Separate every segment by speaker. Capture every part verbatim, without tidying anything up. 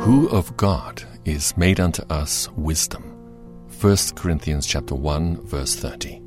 Speaker 1: who of God is made unto us wisdom. First Corinthians chapter one, verse thirty.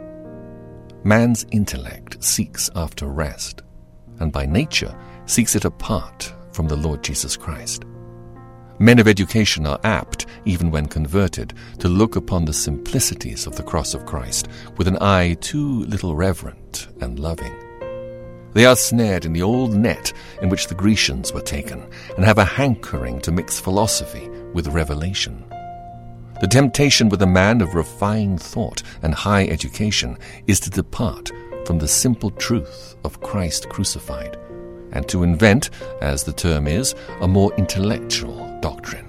Speaker 1: Man's intellect seeks after rest, and by nature seeks it apart from the Lord Jesus Christ. Men of education are apt, even when converted, to look upon the simplicities of the cross of Christ with an eye too little reverent and loving. They are snared in the old net in which the Grecians were taken, and have a hankering to mix philosophy with revelation. The temptation with a man of refined thought and high education is to depart from the simple truth of Christ crucified, and to invent, as the term is, a more intellectual doctrine.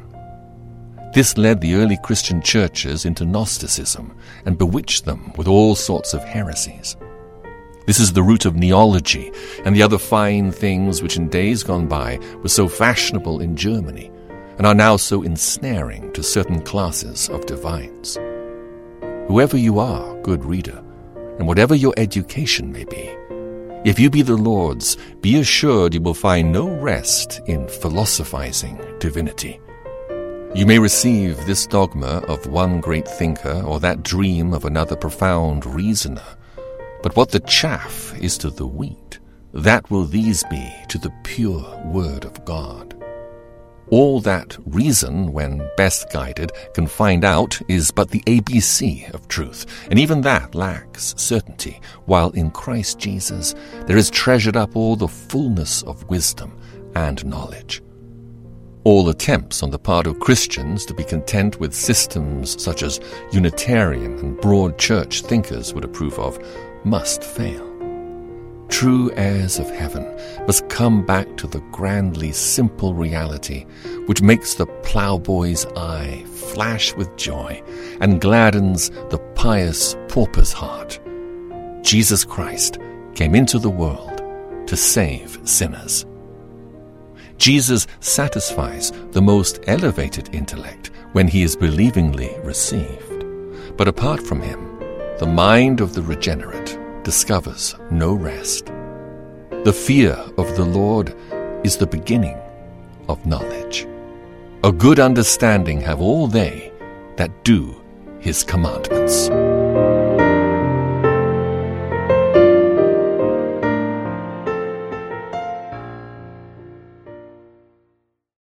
Speaker 1: This led the early Christian churches into Gnosticism and bewitched them with all sorts of heresies. This is the root of neology and the other fine things which in days gone by were so fashionable in Germany and are now so ensnaring to certain classes of divines. Whoever you are, good reader, and whatever your education may be, if you be the Lord's, be assured you will find no rest in philosophizing divinity. You may receive this dogma of one great thinker or that dream of another profound reasoner, but what the chaff is to the wheat, that will these be to the pure word of God. All that reason, when best guided, can find out is but the A B C of truth, and even that lacks certainty, while in Christ Jesus there is treasured up all the fullness of wisdom and knowledge. All attempts on the part of Christians to be content with systems such as Unitarian and broad church thinkers would approve of must fail. True heirs of heaven must come back to the grandly simple reality which makes the ploughboy's eye flash with joy and gladdens the pious pauper's heart. Jesus Christ came into the world to save sinners. Jesus satisfies the most elevated intellect when he is believingly received. But apart from him, the mind of the regenerate discovers no rest. The fear of the Lord is the beginning of knowledge. A good understanding have all they that do his commandments.